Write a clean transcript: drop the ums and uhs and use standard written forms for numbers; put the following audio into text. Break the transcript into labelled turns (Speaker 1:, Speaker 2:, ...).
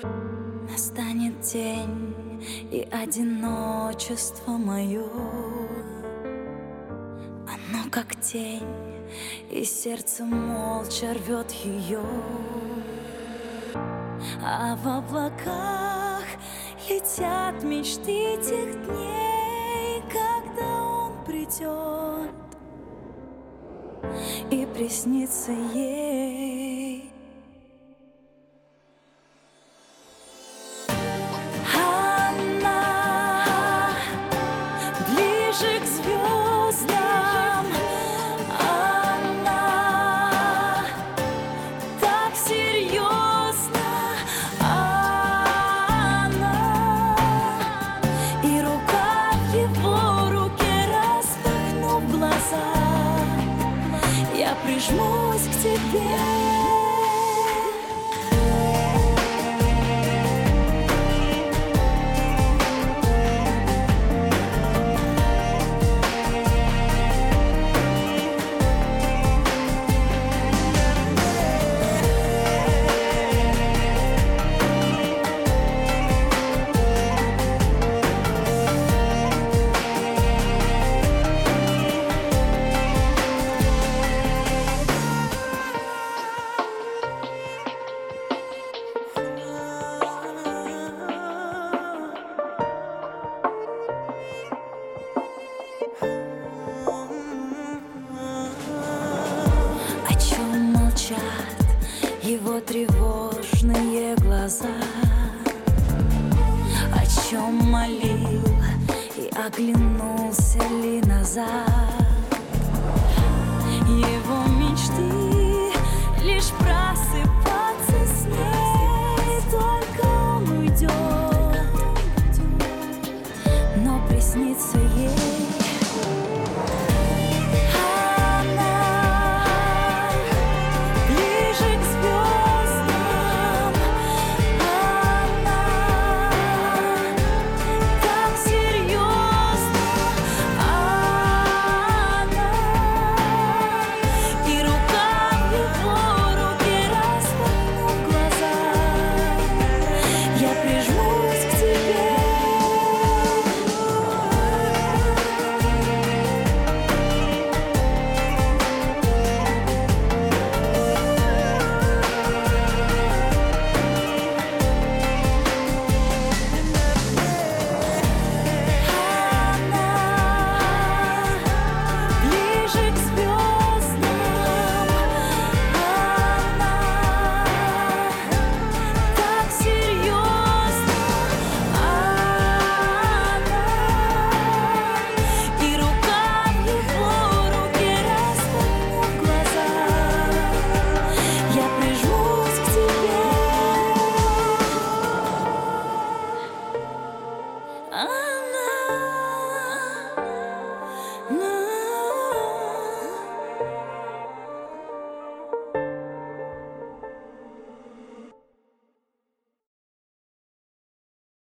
Speaker 1: Настанет день, и одиночество мое, оно как тень, и сердце молча рвет ее. А в облаках летят мечты тех дней, когда он придет и приснится ей. Она ближе к звездам, она так серьезна, она и рука в его руке, распахнув глаза, я прижмусь к тебе. Его тревожные глаза, о чем молил и оглянулся ли назад.